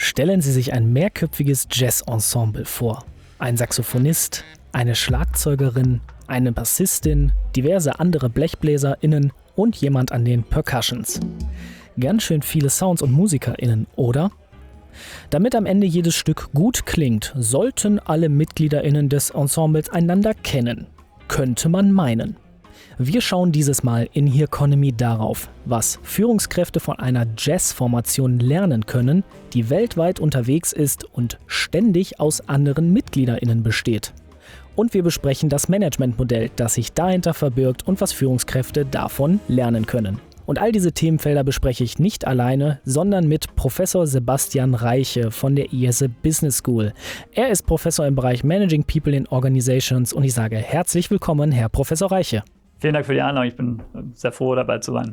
Stellen Sie sich ein mehrköpfiges Jazz-Ensemble vor. Ein Saxophonist, eine Schlagzeugerin, eine Bassistin, diverse andere BlechbläserInnen und jemand an den Percussions. Ganz schön viele Sounds und MusikerInnen, oder? Damit am Ende jedes Stück gut klingt, sollten alle MitgliederInnen des Ensembles einander kennen. Könnte man meinen. Wir schauen dieses Mal in Hearconomy darauf, was Führungskräfte von einer Jazz-Formation lernen können, die weltweit unterwegs ist und ständig aus anderen MitgliederInnen besteht. Und wir besprechen das Managementmodell, das sich dahinter verbirgt und was Führungskräfte davon lernen können. Und all diese Themenfelder bespreche ich nicht alleine, sondern mit Professor Sebastian Reiche von der IESE Business School. Er ist Professor im Bereich Managing People in Organizations und ich sage herzlich willkommen, Herr Professor Reiche. Vielen Dank für die Einladung. Ich bin sehr froh, dabei zu sein.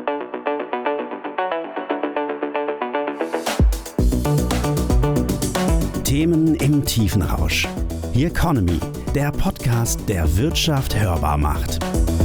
Themen im Tiefenrausch. Hearconomy, der Podcast, der Wirtschaft hörbar macht.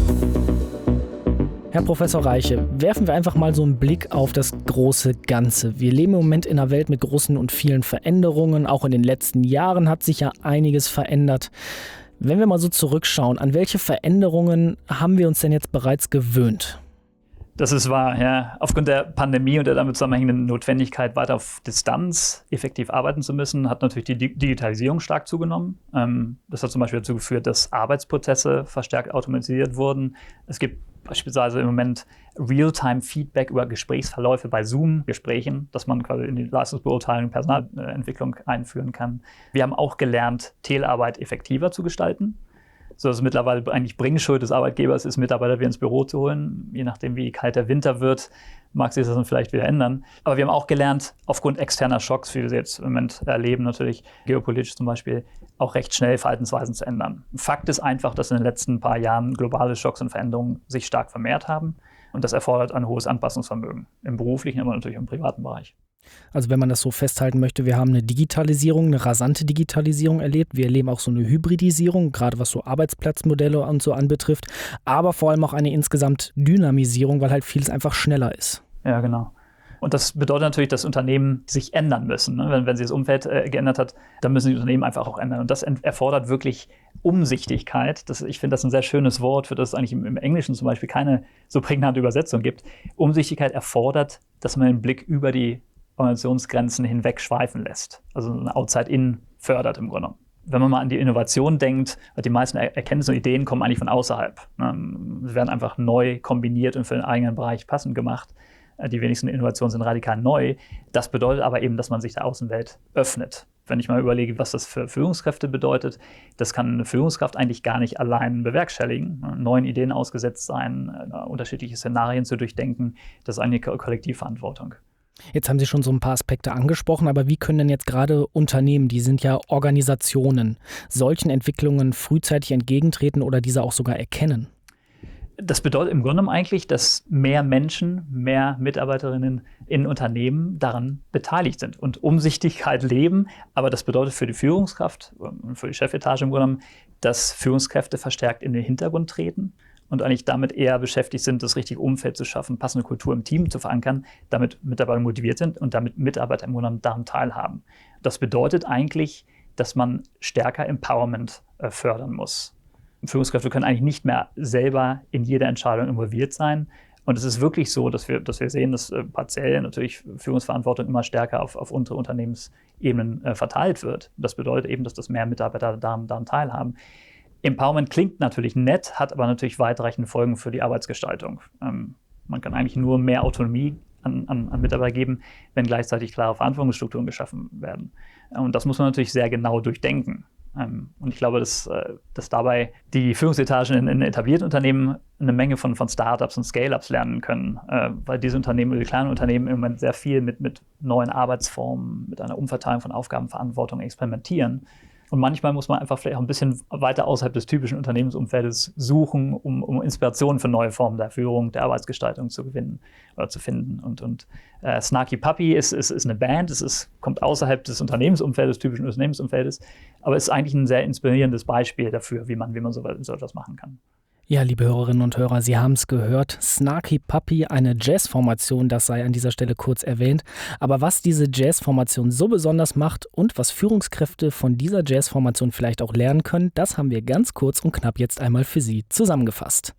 Herr Professor Reiche, werfen wir einfach mal so einen Blick auf das große Ganze. Wir leben im Moment in einer Welt mit großen und vielen Veränderungen. Auch in den letzten Jahren hat sich ja einiges verändert. Wenn wir mal so zurückschauen, an welche Veränderungen haben wir uns denn jetzt bereits gewöhnt? Das ist wahr, ja. Aufgrund der Pandemie und der damit zusammenhängenden Notwendigkeit, weiter auf Distanz effektiv arbeiten zu müssen, hat natürlich die Digitalisierung stark zugenommen. Das hat zum Beispiel dazu geführt, dass Arbeitsprozesse verstärkt automatisiert wurden. Es gibt beispielsweise im Moment Realtime-Feedback über Gesprächsverläufe bei Zoom-Gesprächen, dass man quasi in die Leistungsbeurteilung, Personalentwicklung einführen kann. Wir haben auch gelernt, Telearbeit effektiver zu gestalten, sodass es mittlerweile eigentlich Bringschuld des Arbeitgebers ist, Mitarbeiter wieder ins Büro zu holen. Je nachdem, wie kalt der Winter wird, mag sich das dann vielleicht wieder ändern. Aber wir haben auch gelernt, aufgrund externer Schocks, wie wir sie jetzt im Moment erleben, natürlich geopolitisch zum Beispiel, auch recht schnell Verhaltensweisen zu ändern. Fakt ist einfach, dass in den letzten paar Jahren globale Schocks und Veränderungen sich stark vermehrt haben. Und das erfordert ein hohes Anpassungsvermögen im beruflichen, aber natürlich im privaten Bereich. Also wenn man das so festhalten möchte, wir haben eine Digitalisierung, eine rasante Digitalisierung erlebt. Wir erleben auch so eine Hybridisierung, gerade was so Arbeitsplatzmodelle und so anbetrifft. Aber vor allem auch eine insgesamt Dynamisierung, weil halt vieles einfach schneller ist. Ja, genau. Und das bedeutet natürlich, dass Unternehmen sich ändern müssen. Ne? Wenn sich das Umfeld geändert hat, dann müssen die Unternehmen einfach auch ändern. Und das erfordert wirklich Umsichtigkeit. Ich finde das ein sehr schönes Wort, für das es eigentlich im Englischen zum Beispiel keine so prägnante Übersetzung gibt. Umsichtigkeit erfordert, dass man den Blick über die Organisationsgrenzen hinweg schweifen lässt. Also eine Outside-In fördert im Grunde genommen. Wenn man mal an die Innovation denkt, die meisten Erkenntnisse und Ideen kommen eigentlich von außerhalb. Sie werden einfach neu kombiniert und für den eigenen Bereich passend gemacht. Die wenigsten Innovationen sind radikal neu. Das bedeutet aber eben, dass man sich der Außenwelt öffnet. Wenn ich mal überlege, was das für Führungskräfte bedeutet, das kann eine Führungskraft eigentlich gar nicht allein bewerkstelligen. Neuen Ideen ausgesetzt sein, unterschiedliche Szenarien zu durchdenken, das ist eine Kollektivverantwortung. Jetzt haben Sie schon so ein paar Aspekte angesprochen, aber wie können denn jetzt gerade Unternehmen, die sind ja Organisationen, solchen Entwicklungen frühzeitig entgegentreten oder diese auch sogar erkennen? Das bedeutet im Grunde genommen eigentlich, dass mehr Menschen, mehr Mitarbeiterinnen in Unternehmen daran beteiligt sind und Umsichtigkeit leben. Aber das bedeutet für die Führungskraft und für die Chefetage im Grunde genommen, dass Führungskräfte verstärkt in den Hintergrund treten und eigentlich damit eher beschäftigt sind, das richtige Umfeld zu schaffen, passende Kultur im Team zu verankern, damit Mitarbeiter motiviert sind und damit Mitarbeiter im Grunde genommen daran teilhaben. Das bedeutet eigentlich, dass man stärker Empowerment fördern muss. Führungskräfte können eigentlich nicht mehr selber in jede Entscheidung involviert sein. Und es ist wirklich so, dass wir sehen, dass partiell natürlich Führungsverantwortung immer stärker auf untere Unternehmensebenen verteilt wird. Das bedeutet eben, dass das mehr Mitarbeiter daran teilhaben. Empowerment klingt natürlich nett, hat aber natürlich weitreichende Folgen für die Arbeitsgestaltung. Man kann eigentlich nur mehr Autonomie an Mitarbeiter geben, wenn gleichzeitig klare Verantwortungsstrukturen geschaffen werden. Und das muss man natürlich sehr genau durchdenken. Und ich glaube, dass dabei die Führungsetagen in etablierten Unternehmen eine Menge von Startups und Scale-Ups lernen können, weil diese Unternehmen, die kleinen Unternehmen im Moment sehr viel mit neuen Arbeitsformen, mit einer Umverteilung von Aufgabenverantwortung experimentieren. Und manchmal muss man einfach vielleicht auch ein bisschen weiter außerhalb des typischen Unternehmensumfeldes suchen, um Inspirationen für neue Formen der Führung, der Arbeitsgestaltung zu gewinnen oder zu finden. Und Snarky Puppy ist eine Band, kommt außerhalb des Unternehmensumfeldes, typischen Unternehmensumfeldes, aber ist eigentlich ein sehr inspirierendes Beispiel dafür, wie man so etwas machen kann. Ja, liebe Hörerinnen und Hörer, Sie haben es gehört. Snarky Puppy, eine Jazzformation, das sei an dieser Stelle kurz erwähnt. Aber was diese Jazzformation so besonders macht und was Führungskräfte von dieser Jazzformation vielleicht auch lernen können, das haben wir ganz kurz und knapp jetzt einmal für Sie zusammengefasst.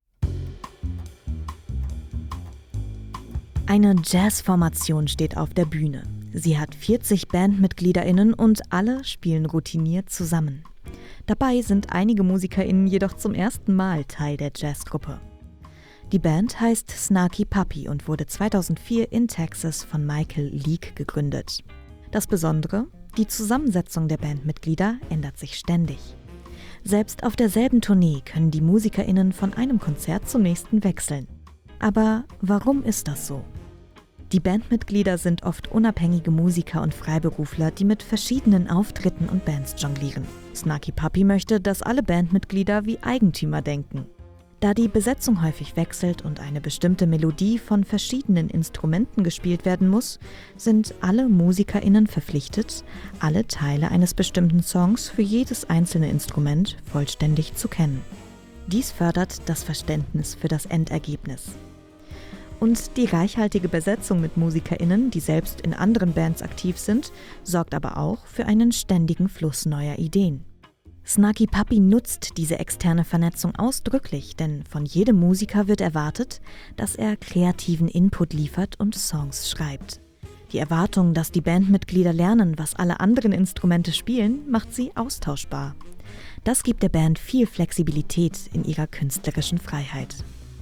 Eine Jazzformation steht auf der Bühne. Sie hat 40 BandmitgliederInnen und alle spielen routiniert zusammen. Dabei sind einige MusikerInnen jedoch zum ersten Mal Teil der Jazzgruppe. Die Band heißt Snarky Puppy und wurde 2004 in Texas von Michael Leake gegründet. Das Besondere: die Zusammensetzung der Bandmitglieder ändert sich ständig. Selbst auf derselben Tournee können die MusikerInnen von einem Konzert zum nächsten wechseln. Aber warum ist das so? Die Bandmitglieder sind oft unabhängige Musiker und Freiberufler, die mit verschiedenen Auftritten und Bands jonglieren. Snarky Puppy möchte, dass alle Bandmitglieder wie Eigentümer denken. Da die Besetzung häufig wechselt und eine bestimmte Melodie von verschiedenen Instrumenten gespielt werden muss, sind alle MusikerInnen verpflichtet, alle Teile eines bestimmten Songs für jedes einzelne Instrument vollständig zu kennen. Dies fördert das Verständnis für das Endergebnis. Und die reichhaltige Besetzung mit MusikerInnen, die selbst in anderen Bands aktiv sind, sorgt aber auch für einen ständigen Fluss neuer Ideen. Snarky Puppy nutzt diese externe Vernetzung ausdrücklich, denn von jedem Musiker wird erwartet, dass er kreativen Input liefert und Songs schreibt. Die Erwartung, dass die Bandmitglieder lernen, was alle anderen Instrumente spielen, macht sie austauschbar. Das gibt der Band viel Flexibilität in ihrer künstlerischen Freiheit.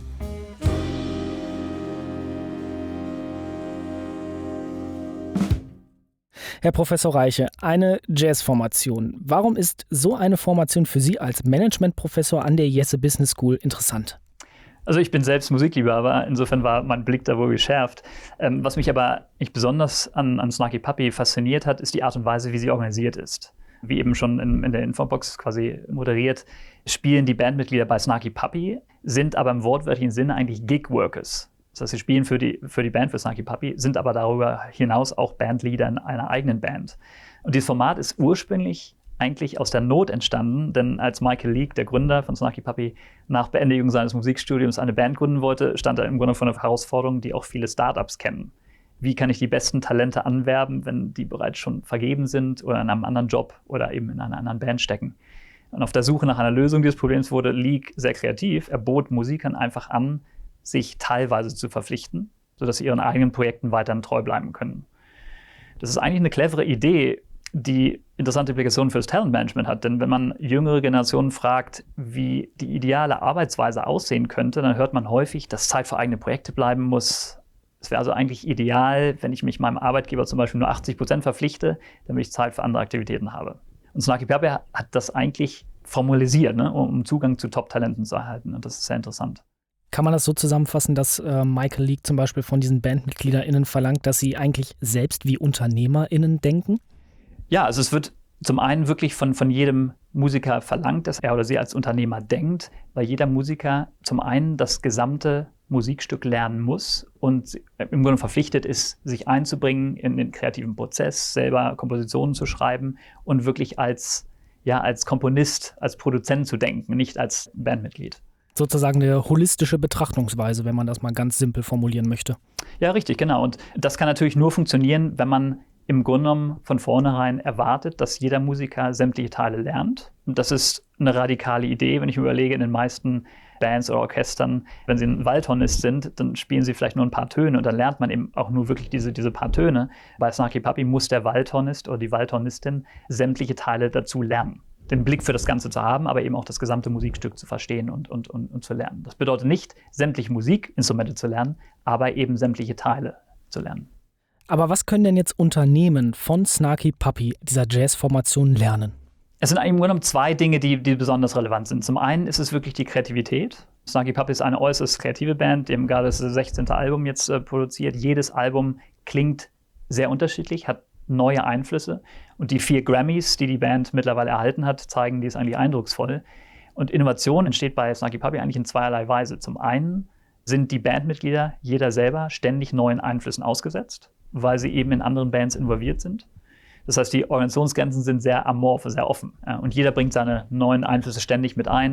Herr Professor Reiche, eine Jazzformation. Warum ist so eine Formation für Sie als Managementprofessor an der Jesse Business School interessant? Also ich bin selbst Musikliebhaber, insofern war mein Blick da wohl geschärft. Was mich aber nicht besonders an Snarky Puppy fasziniert hat, ist die Art und Weise, wie sie organisiert ist. Wie eben schon in der Infobox quasi moderiert, spielen die Bandmitglieder bei Snarky Puppy, sind aber im wortwörtlichen Sinne eigentlich Gig-Workers. Das heißt, sie spielen für die Band, für Snarky Puppy, sind aber darüber hinaus auch Bandleader in einer eigenen Band. Und dieses Format ist ursprünglich eigentlich aus der Not entstanden, denn als Michael Leake, der Gründer von Snarky Puppy, nach Beendigung seines Musikstudiums eine Band gründen wollte, stand er im Grunde vor einer Herausforderung, die auch viele Startups kennen. Wie kann ich die besten Talente anwerben, wenn die bereits schon vergeben sind oder in einem anderen Job oder eben in einer anderen Band stecken? Und auf der Suche nach einer Lösung dieses Problems wurde Leake sehr kreativ. Er bot Musikern einfach an, sich teilweise zu verpflichten, sodass sie ihren eigenen Projekten weiterhin treu bleiben können. Das ist eigentlich eine clevere Idee, die interessante Implikationen für das Talentmanagement hat. Denn wenn man jüngere Generationen fragt, wie die ideale Arbeitsweise aussehen könnte, dann hört man häufig, dass Zeit für eigene Projekte bleiben muss. Es wäre also eigentlich ideal, wenn ich mich meinem Arbeitgeber zum Beispiel nur 80% verpflichte, damit ich Zeit für andere Aktivitäten habe. Und Snarky Puppy hat das eigentlich formalisiert, um Zugang zu Top-Talenten zu erhalten. Und das ist sehr interessant. Kann man das so zusammenfassen, dass Michael Leake zum Beispiel von diesen BandmitgliederInnen verlangt, dass sie eigentlich selbst wie UnternehmerInnen denken? Ja, also es wird zum einen wirklich von jedem Musiker verlangt, dass er oder sie als Unternehmer denkt, weil jeder Musiker zum einen das gesamte Musikstück lernen muss und im Grunde verpflichtet ist, sich einzubringen in den kreativen Prozess, selber Kompositionen zu schreiben und wirklich als Komponist, als Produzent zu denken, nicht als Bandmitglied. Sozusagen eine holistische Betrachtungsweise, wenn man das mal ganz simpel formulieren möchte. Ja, richtig, genau. Und das kann natürlich nur funktionieren, wenn man im Grunde genommen von vornherein erwartet, dass jeder Musiker sämtliche Teile lernt. Und das ist eine radikale Idee, wenn ich mir überlege, in den meisten Bands oder Orchestern, wenn sie ein Waldhornist sind, dann spielen sie vielleicht nur ein paar Töne und dann lernt man eben auch nur wirklich diese paar Töne. Bei Snarky Puppy muss der Waldhornist oder die Waldhornistin sämtliche Teile dazu lernen. Den Blick für das Ganze zu haben, aber eben auch das gesamte Musikstück zu verstehen und zu lernen. Das bedeutet nicht, sämtliche Musikinstrumente zu lernen, aber eben sämtliche Teile zu lernen. Aber was können denn jetzt Unternehmen von Snarky Puppy, dieser Jazzformation, lernen? Es sind eigentlich im Grunde genommen zwei Dinge, die besonders relevant sind. Zum einen ist es wirklich die Kreativität. Snarky Puppy ist eine äußerst kreative Band, die haben gerade das 16. Album jetzt produziert. Jedes Album klingt sehr unterschiedlich, hat neue Einflüsse. Und die 4 Grammys, die Band mittlerweile erhalten hat, zeigen dies eigentlich eindrucksvoll. Und Innovation entsteht bei Snarky Puppy eigentlich in zweierlei Weise. Zum einen sind die Bandmitglieder, jeder selber, ständig neuen Einflüssen ausgesetzt, weil sie eben in anderen Bands involviert sind. Das heißt, die Organisationsgrenzen sind sehr amorph, sehr offen. Und jeder bringt seine neuen Einflüsse ständig mit ein.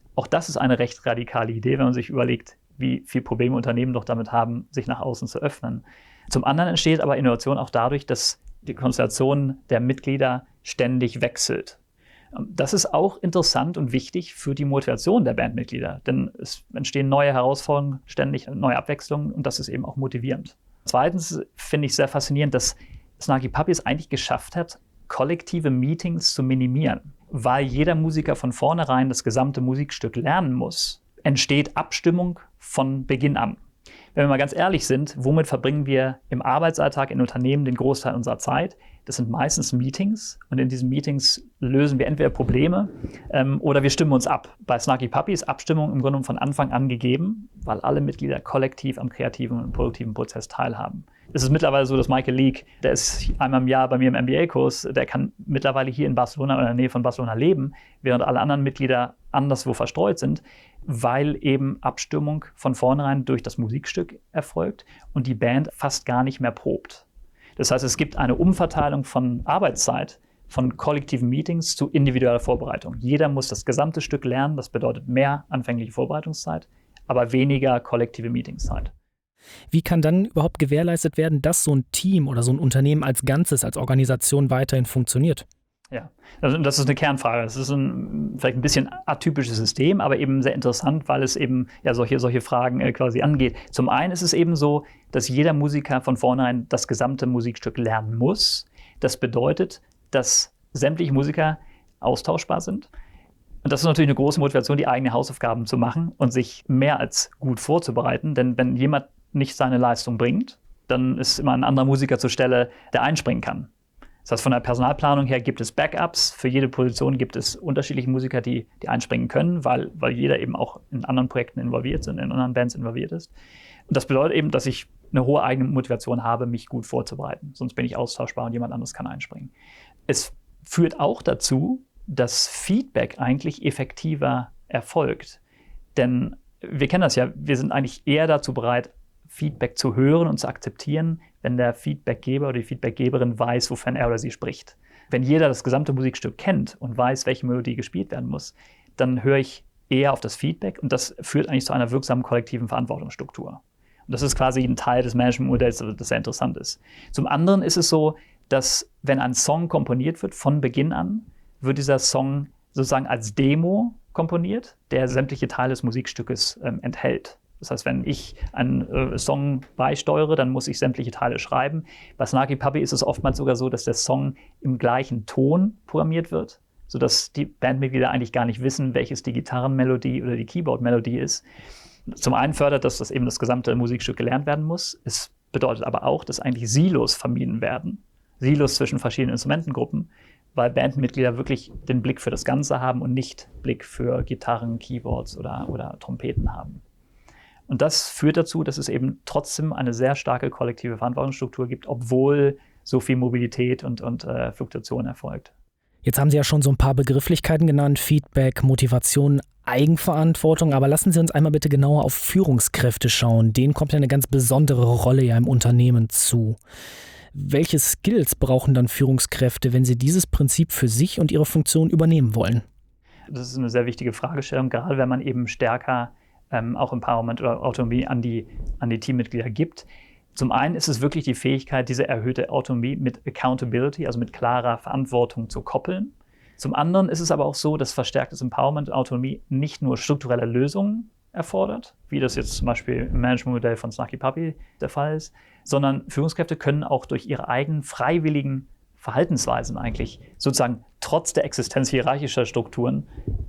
Auch das ist eine recht radikale Idee, wenn man sich überlegt, wie viele Probleme Unternehmen doch damit haben, sich nach außen zu öffnen. Zum anderen entsteht aber Innovation auch dadurch, dass die Konstellation der Mitglieder ständig wechselt. Das ist auch interessant und wichtig für die Motivation der Bandmitglieder, denn es entstehen neue Herausforderungen, ständig neue Abwechslungen und das ist eben auch motivierend. Zweitens finde ich sehr faszinierend, dass Snarky Puppy es eigentlich geschafft hat, kollektive Meetings zu minimieren. Weil jeder Musiker von vornherein das gesamte Musikstück lernen muss, entsteht Abstimmung von Beginn an. Wenn wir mal ganz ehrlich sind, womit verbringen wir im Arbeitsalltag in Unternehmen den Großteil unserer Zeit? Das sind meistens Meetings und in diesen Meetings lösen wir entweder Probleme oder wir stimmen uns ab. Bei Snarky Puppy ist Abstimmung im Grunde von Anfang an gegeben, weil alle Mitglieder kollektiv am kreativen und produktiven Prozess teilhaben. Es ist mittlerweile so, dass Michael Leake, der ist einmal im Jahr bei mir im MBA-Kurs, der kann mittlerweile hier in Barcelona oder in der Nähe von Barcelona leben, während alle anderen Mitglieder anderswo verstreut sind, weil eben Abstimmung von vornherein durch das Musikstück erfolgt und die Band fast gar nicht mehr probt. Das heißt, es gibt eine Umverteilung von Arbeitszeit, von kollektiven Meetings zu individueller Vorbereitung. Jeder muss das gesamte Stück lernen, das bedeutet mehr anfängliche Vorbereitungszeit, aber weniger kollektive Meetingszeit. Wie kann dann überhaupt gewährleistet werden, dass so ein Team oder so ein Unternehmen als Ganzes, als Organisation weiterhin funktioniert? Ja, also das ist eine Kernfrage. Das ist vielleicht ein bisschen atypisches System, aber eben sehr interessant, weil es eben ja solche Fragen quasi angeht. Zum einen ist es eben so, dass jeder Musiker von vornherein das gesamte Musikstück lernen muss. Das bedeutet, dass sämtliche Musiker austauschbar sind. Und das ist natürlich eine große Motivation, die eigenen Hausaufgaben zu machen und sich mehr als gut vorzubereiten. Denn wenn jemand nicht seine Leistung bringt, dann ist immer ein anderer Musiker zur Stelle, der einspringen kann. Das heißt, von der Personalplanung her gibt es Backups. Für jede Position gibt es unterschiedliche Musiker, die einspringen können, weil jeder eben auch in anderen Projekten involviert sind, in anderen Bands involviert ist. Und das bedeutet eben, dass ich eine hohe eigene Motivation habe, mich gut vorzubereiten. Sonst bin ich austauschbar und jemand anderes kann einspringen. Es führt auch dazu, dass Feedback eigentlich effektiver erfolgt. Denn wir kennen das ja, wir sind eigentlich eher dazu bereit, Feedback zu hören und zu akzeptieren, wenn der Feedbackgeber oder die Feedbackgeberin weiß, wovon er oder sie spricht. Wenn jeder das gesamte Musikstück kennt und weiß, welche Melodie gespielt werden muss, dann höre ich eher auf das Feedback und das führt eigentlich zu einer wirksamen kollektiven Verantwortungsstruktur. Und das ist quasi ein Teil des Managementmodells, das sehr interessant ist. Zum anderen ist es so, dass wenn ein Song komponiert wird von Beginn an, wird dieser Song sozusagen als Demo komponiert, der sämtliche Teile des Musikstückes enthält. Das heißt, wenn ich einen Song beisteuere, dann muss ich sämtliche Teile schreiben. Bei Snarky Puppy ist es oftmals sogar so, dass der Song im gleichen Ton programmiert wird, sodass die Bandmitglieder eigentlich gar nicht wissen, welches die Gitarrenmelodie oder die Keyboard-Melodie ist. Zum einen fördert das eben das gesamte Musikstück gelernt werden muss. Es bedeutet aber auch, dass eigentlich Silos vermieden werden. Silos zwischen verschiedenen Instrumentengruppen, weil Bandmitglieder wirklich den Blick für das Ganze haben und nicht Blick für Gitarren, Keyboards oder Trompeten haben. Und das führt dazu, dass es eben trotzdem eine sehr starke kollektive Verantwortungsstruktur gibt, obwohl so viel Mobilität und Fluktuation erfolgt. Jetzt haben Sie ja schon so ein paar Begrifflichkeiten genannt, Feedback, Motivation, Eigenverantwortung, aber lassen Sie uns einmal bitte genauer auf Führungskräfte schauen. Denen kommt ja eine ganz besondere Rolle ja im Unternehmen zu. Welche Skills brauchen dann Führungskräfte, wenn sie dieses Prinzip für sich und ihre Funktion übernehmen wollen? Das ist eine sehr wichtige Fragestellung, gerade wenn man eben stärker auch Empowerment oder Autonomie an die Teammitglieder gibt. Zum einen ist es wirklich die Fähigkeit, diese erhöhte Autonomie mit Accountability, also mit klarer Verantwortung zu koppeln. Zum anderen ist es aber auch so, dass verstärktes Empowerment und Autonomie nicht nur strukturelle Lösungen erfordert, wie das jetzt zum Beispiel im Managementmodell von Snarky Puppy der Fall ist, sondern Führungskräfte können auch durch ihre eigenen freiwilligen Verhaltensweisen eigentlich sozusagen trotz der Existenz hierarchischer Strukturen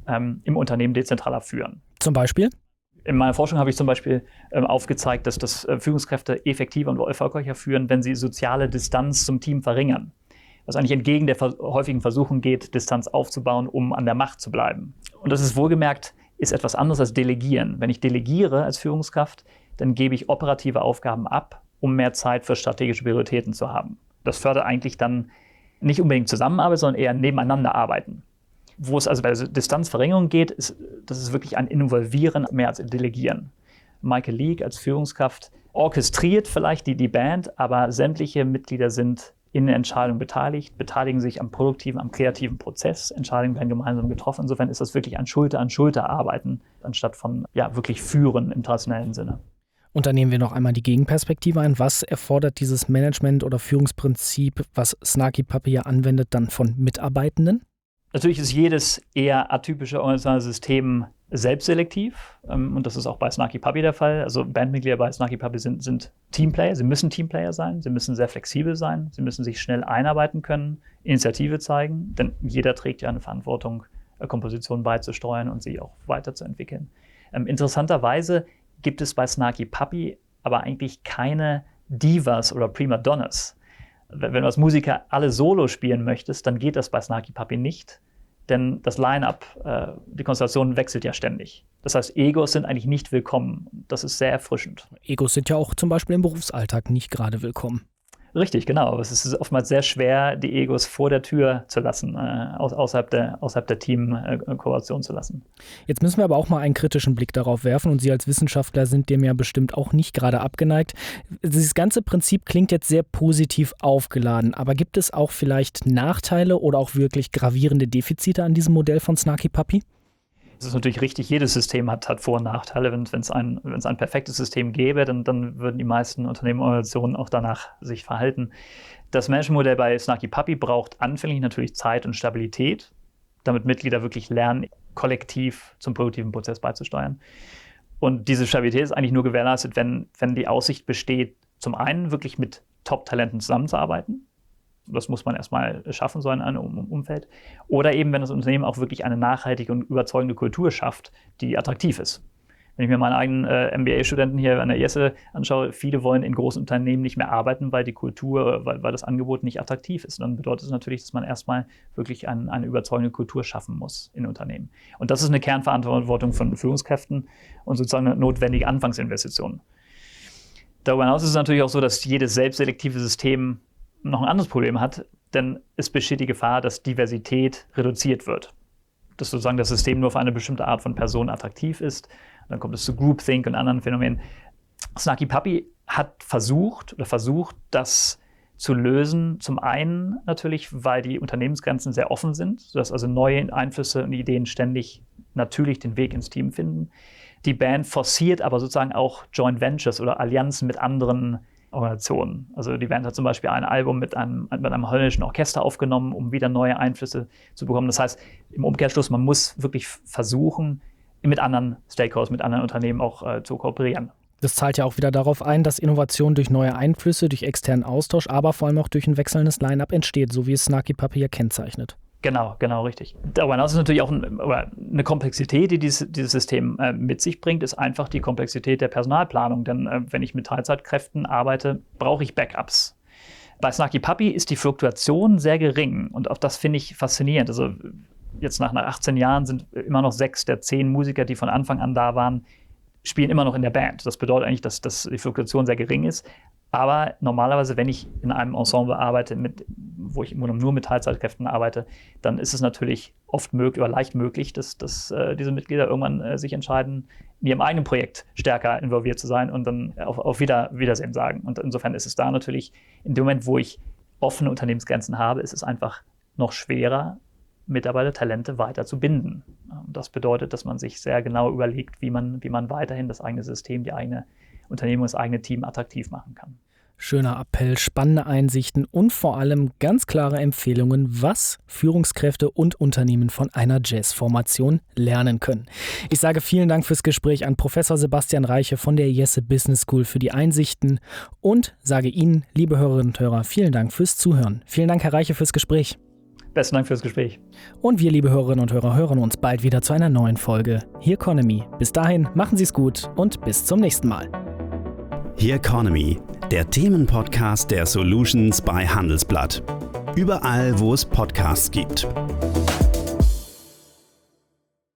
im Unternehmen dezentraler führen. Zum Beispiel? In meiner Forschung habe ich zum Beispiel aufgezeigt, dass das Führungskräfte effektiver und erfolgreicher führen, wenn sie soziale Distanz zum Team verringern. Was eigentlich entgegen der häufigen Versuchung geht, Distanz aufzubauen, um an der Macht zu bleiben. Und das ist wohlgemerkt, ist etwas anderes als Delegieren. Wenn ich delegiere als Führungskraft, dann gebe ich operative Aufgaben ab, um mehr Zeit für strategische Prioritäten zu haben. Das fördert eigentlich dann nicht unbedingt Zusammenarbeit, sondern eher nebeneinander arbeiten. Wo es also bei der Distanzverringerung geht, das ist wirklich ein Involvieren mehr als ein Delegieren. Michael Leake als Führungskraft orchestriert vielleicht die Band, aber sämtliche Mitglieder sind in Entscheidungen beteiligt, beteiligen sich am produktiven, am kreativen Prozess. Entscheidungen werden gemeinsam getroffen. Insofern ist das wirklich ein Schulter-an-Schulter-Arbeiten, anstatt von wirklich Führen im traditionellen Sinne. Und dann nehmen wir noch einmal die Gegenperspektive ein. Was erfordert dieses Management- oder Führungsprinzip, was Snarky Puppy ja anwendet, dann von Mitarbeitenden? Natürlich ist jedes eher atypische organisationale System selbstselektiv. Und das ist auch bei Snarky Puppy der Fall. Also Bandmitglieder bei Snarky Puppy sind Teamplayer. Sie müssen Teamplayer sein. Sie müssen sehr flexibel sein. Sie müssen sich schnell einarbeiten können, Initiative zeigen. Denn jeder trägt ja eine Verantwortung, Kompositionen beizusteuern und sie auch weiterzuentwickeln. Interessanterweise gibt es bei Snarky Puppy aber eigentlich keine Divas oder Primadonnas. Wenn du als Musiker alle Solo spielen möchtest, dann geht das bei Snarky Puppy nicht, denn das Line-Up, die Konstellation wechselt ja ständig. Das heißt, Egos sind eigentlich nicht willkommen. Das ist sehr erfrischend. Egos sind ja auch zum Beispiel im Berufsalltag nicht gerade willkommen. Richtig, genau. Aber es ist oftmals sehr schwer, die Egos vor der Tür zu lassen, außerhalb der Team-Kooperation zu lassen. Jetzt müssen wir aber auch mal einen kritischen Blick darauf werfen und Sie als Wissenschaftler sind dem ja bestimmt auch nicht gerade abgeneigt. Dieses ganze Prinzip klingt jetzt sehr positiv aufgeladen, aber gibt es auch vielleicht Nachteile oder auch wirklich gravierende Defizite an diesem Modell von Snarky Puppy? Es ist natürlich richtig, jedes System hat Vor- und Nachteile. Wenn es ein perfektes System gäbe, dann würden die meisten Unternehmen und Organisationen auch danach sich verhalten. Das Managementmodell bei Snarky Puppy braucht anfänglich natürlich Zeit und Stabilität, damit Mitglieder wirklich lernen, kollektiv zum produktiven Prozess beizusteuern. Und diese Stabilität ist eigentlich nur gewährleistet, wenn die Aussicht besteht, zum einen wirklich mit Top-Talenten zusammenzuarbeiten. Das muss man erstmal schaffen, so in einem Umfeld. Oder eben, wenn das Unternehmen auch wirklich eine nachhaltige und überzeugende Kultur schafft, die attraktiv ist. Wenn ich mir meine eigenen MBA-Studenten hier an der IESE anschaue, viele wollen in großen Unternehmen nicht mehr arbeiten, weil die Kultur, weil das Angebot nicht attraktiv ist. Und dann bedeutet es natürlich, dass man erstmal wirklich eine überzeugende Kultur schaffen muss in Unternehmen. Und das ist eine Kernverantwortung von Führungskräften und sozusagen eine notwendige Anfangsinvestition. Darüber hinaus ist es natürlich auch so, dass jedes selbstselektive System noch ein anderes Problem hat, denn es besteht die Gefahr, dass Diversität reduziert wird. Dass sozusagen das System nur für eine bestimmte Art von Person attraktiv ist. Dann kommt es zu Groupthink und anderen Phänomenen. Snarky Puppy hat versucht, das zu lösen. Zum einen natürlich, weil die Unternehmensgrenzen sehr offen sind, sodass also neue Einflüsse und Ideen ständig natürlich den Weg ins Team finden. Die Band forciert aber sozusagen auch Joint Ventures oder Allianzen mit anderen Organisationen. Also die Band hat zum Beispiel ein Album mit einem holländischen Orchester aufgenommen, um wieder neue Einflüsse zu bekommen. Das heißt, im Umkehrschluss, man muss wirklich versuchen, mit anderen Stakeholders, mit anderen Unternehmen auch zu kooperieren. Das zahlt ja auch wieder darauf ein, dass Innovation durch neue Einflüsse, durch externen Austausch, aber vor allem auch durch ein wechselndes Line-Up entsteht, so wie es Snarky Puppy ja kennzeichnet. Genau, richtig. Darüber hinaus ist natürlich auch eine Komplexität, die dieses System mit sich bringt, ist einfach die Komplexität der Personalplanung. Denn wenn ich mit Teilzeitkräften arbeite, brauche ich Backups. Bei Snarky Puppy ist die Fluktuation sehr gering und auch das finde ich faszinierend. Also jetzt nach 18 Jahren sind immer noch 6 der 10 Musiker, die von Anfang an da waren, spielen immer noch in der Band. Das bedeutet eigentlich, dass die Fluktuation sehr gering ist. Aber normalerweise, wenn ich in einem Ensemble arbeite, wo ich nur mit Teilzeitkräften arbeite, dann ist es natürlich oft leicht möglich, dass diese Mitglieder irgendwann sich entscheiden, in ihrem eigenen Projekt stärker involviert zu sein und dann auf Wiedersehen sagen. Und insofern ist es da natürlich, in dem Moment, wo ich offene Unternehmensgrenzen habe, ist es einfach noch schwerer, Mitarbeiter, Talente weiter zu binden. Das bedeutet, dass man sich sehr genau überlegt, wie man weiterhin das eigene System, die eigene Unternehmen und das eigene Team attraktiv machen kann. Schöner Appell, spannende Einsichten und vor allem ganz klare Empfehlungen, was Führungskräfte und Unternehmen von einer Jazzformation lernen können. Ich sage vielen Dank fürs Gespräch an Professor Sebastian Reiche von der IESE Business School für die Einsichten und sage Ihnen, liebe Hörerinnen und Hörer, vielen Dank fürs Zuhören. Vielen Dank, Herr Reiche, fürs Gespräch. Besten Dank fürs Gespräch. Und wir, liebe Hörerinnen und Hörer, hören uns bald wieder zu einer neuen Folge Here Economy. Bis dahin, machen Sie es gut und bis zum nächsten Mal. Here Economy, der Themenpodcast der Solutions bei Handelsblatt. Überall, wo es Podcasts gibt.